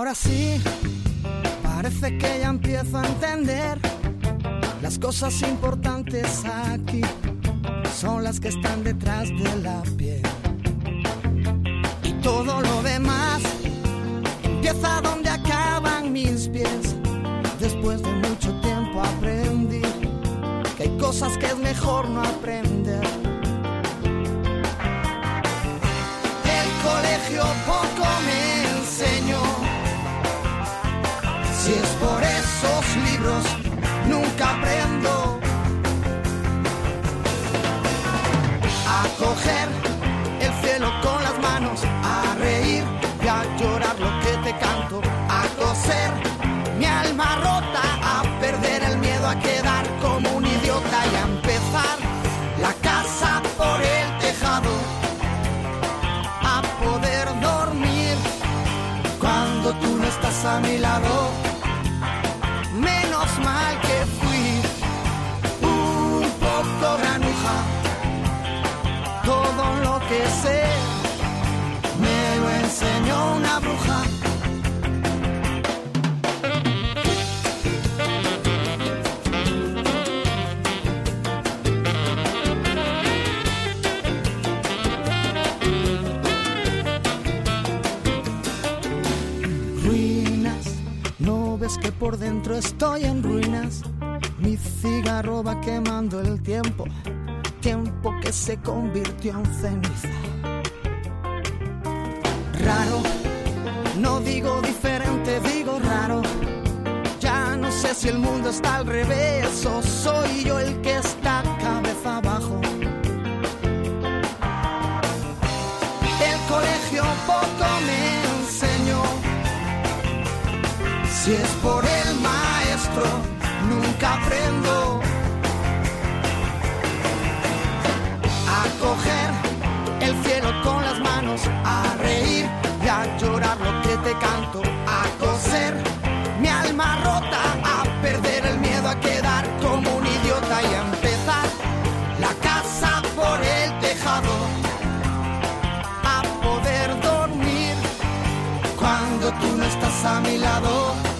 ahora sí, parece que ya empiezo a entender. Las cosas importantes aquí son las que están detrás de la piel. Y todo lo demás empieza donde acaban mis pies. Después de mucho tiempo aprendí que hay cosas que es mejor no aprender. El colegio poco me enseñó. Si es por esos libros, nunca aprendo a coger el cielo con las manos, a reír y a llorar lo que te canto, a coser mi alma rota, a perder el miedo a quedar como un idiota y a empezar la casa por el tejado, a poder dormir cuando tú no estás a mi lado. Menos mal que fui un poco granuja. Todo lo que sé me lo enseñó una bruja. Ves que por dentro estoy en ruinas. Mi cigarro va quemando el tiempo, tiempo que se convirtió en ceniza. Raro, no digo diferente, digo raro. Ya no sé si el mundo está al revés o soy yo el que está cabeza abajo. El colegio poco me enseñó. Si es por el maestro, nunca aprendo a coger el cielo con las manos, a reír y a llorar lo que te canto, a coser mi alma rota, a perder el miedo a quedar como un idiota y a empezar la casa por el tejado, a poder dormir cuando tú no estás a mi lado.